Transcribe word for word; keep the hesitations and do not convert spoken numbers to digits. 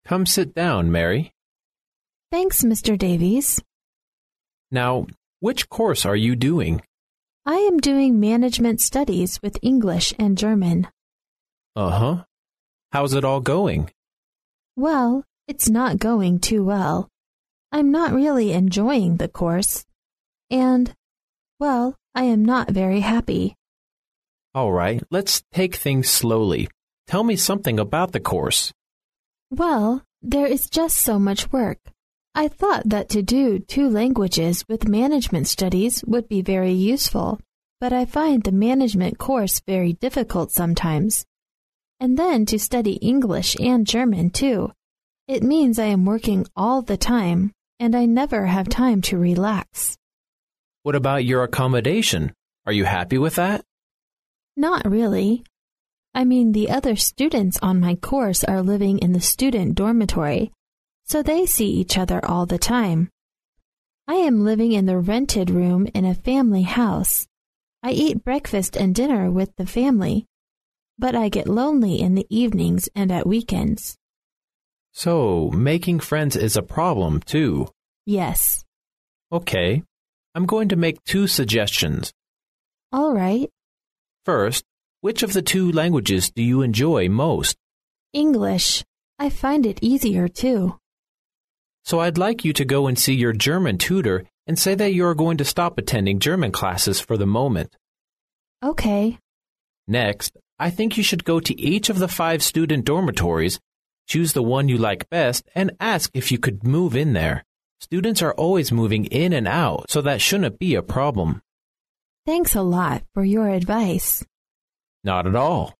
Come sit down, Mary. Thanks, Mister Davies. Now, which course are you doing? I am doing management studies with English and German. Uh-huh. How's it all going? Well, it's not going too well. I'm not really enjoying the course. And, well, I am not very happy. All right, let's take things slowly. Tell me something about the course. Well, there is just so much work. I thought that to do two languages with management studies would be very useful, but I find the management course very difficult sometimes. And then to study English and German, too. It means I am working all the time, and I never have time to relax. What about your accommodation? Are you happy with that? Not really. I mean, the other students on my course are living in the student dormitory, so they see each other all the time. I am living in the rented room in a family house. I eat breakfast and dinner with the family, but I get lonely in the evenings and at weekends. So, making friends is a problem, too. Yes. Okay. I'm going to make two suggestions. All right. First, which of the two languages do you enjoy most? English. I find it easier, too. So I'd like you to go and see your German tutor and say that you are going to stop attending German classes for the moment. Okay. Next, I think you should go to each of the five student dormitories, choose the one you like best, and ask if you could move in there. Students are always moving in and out, so that shouldn't be a problem. Thanks a lot for your advice. Not at all.